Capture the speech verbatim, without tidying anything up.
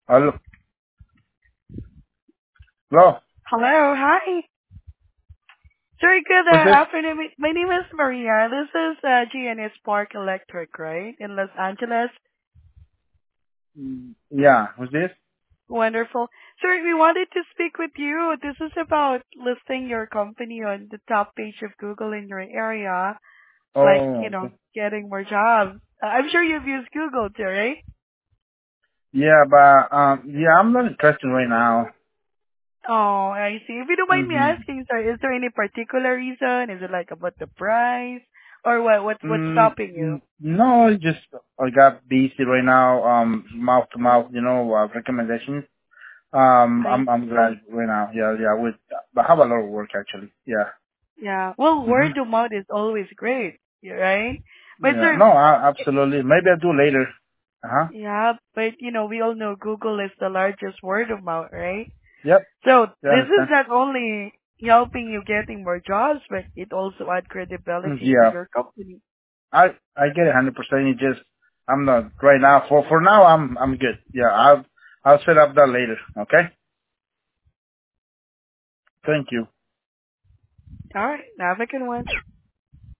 Hello. Hello. Hello, hi. Very good uh, Who's this? afternoon. My my name is Maria. This is uh, G N S Spark Electric, right, in Los Angeles. Mm, Yeah. Who's this? Wonderful. Sir, we wanted to speak with you. This is about listing your company on the top page of Google in your area, like, you Oh, know, okay. getting more jobs. Uh, I'm sure you've used Google too, right? Yeah, but um, yeah, I'm not interested right now. Oh, I see. If you don't mind me Mm-hmm. asking, sir, is there any particular reason? Is it like about the price? Or what, what's, what's Mm, stopping you? mm, no, it's just I got busy right now. Um, mouth to mouth, Mm, you know, uh, recommendations. Um, I I'm I'm see. glad right now. Yeah, yeah. With I have a lot of work actually. Yeah. Yeah. Well, Mm-hmm. word of mouth is always great, yeah, right? But Yeah. sir, No, I, absolutely. Maybe I'll do later. Uh huh. yeah, but you know, we all know Google is the largest word of mouth, right? Yep. So Yeah, I this is understand. not only helping you getting more jobs, but it also add Mm, credibility to Yeah. your company. I I get it hundred percent. It just I'm not right now. For for now, I'm I'm good. Yeah, I'll I'll set up that later. Okay. Thank you. All right, have a good one.